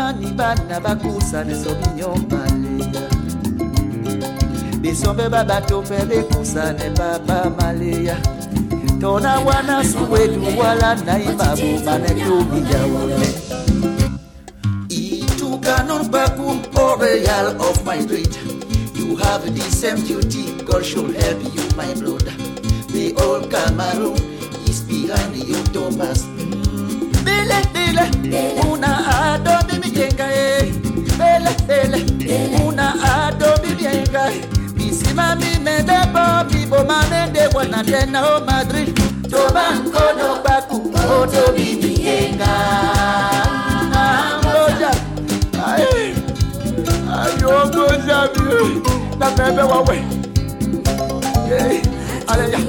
mani bana bakusa ne sobinyon maleya Bisombe baba tope bekusa ne baba maleya Tona wana suwedu wala na imabu mane tumiya wale Itu kanon bakum Royal of my breed You have the same duty God should help you my brother The old Cameroon is behind you Thomas Bele, una adobe mijenga Bele, una adobe mijenga Bisima mi medebo Bibo manende wana tena o Madrid Tobanko no baku Odobi mijenga Amboja Ayo goja mi Na bebe wawe Aleya